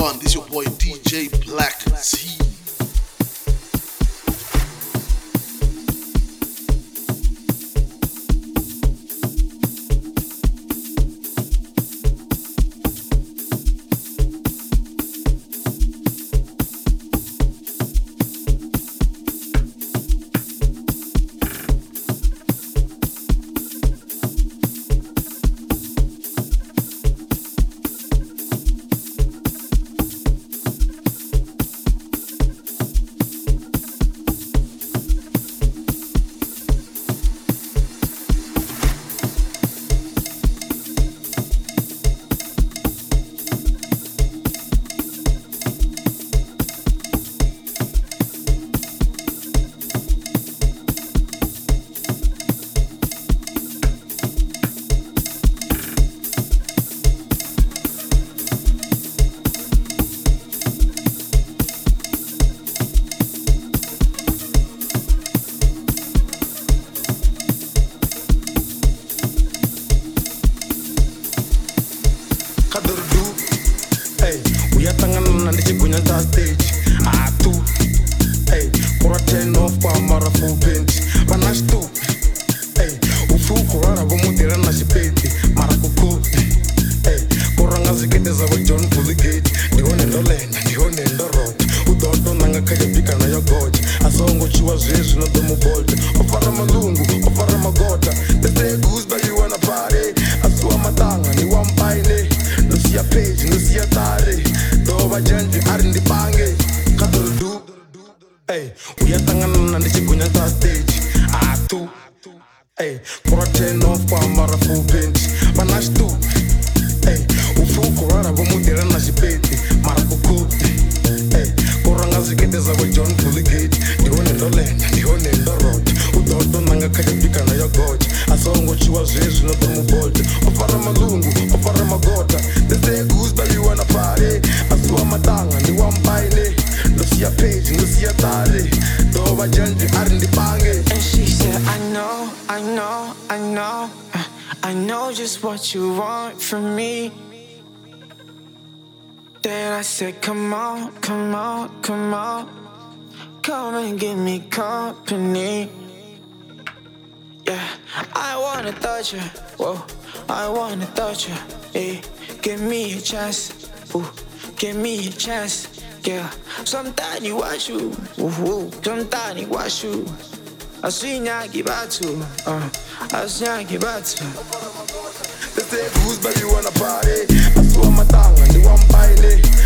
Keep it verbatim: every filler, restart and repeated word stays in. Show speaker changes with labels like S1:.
S1: Wagwan, this your boy D J Black Z.
S2: What you want from me? Then I said, come on, come on, come on, come and give me company. Yeah, I wanna touch you, whoa, I wanna touch you. Hey, give me a chance, ooh, give me a chance. Yeah, sometimes you want you, ooh, ooh, sometimes you want you. I see nyaki batu, uh, I see nyaki batu.
S3: They say goose, but you wanna party. I saw my tongue and you want buy it.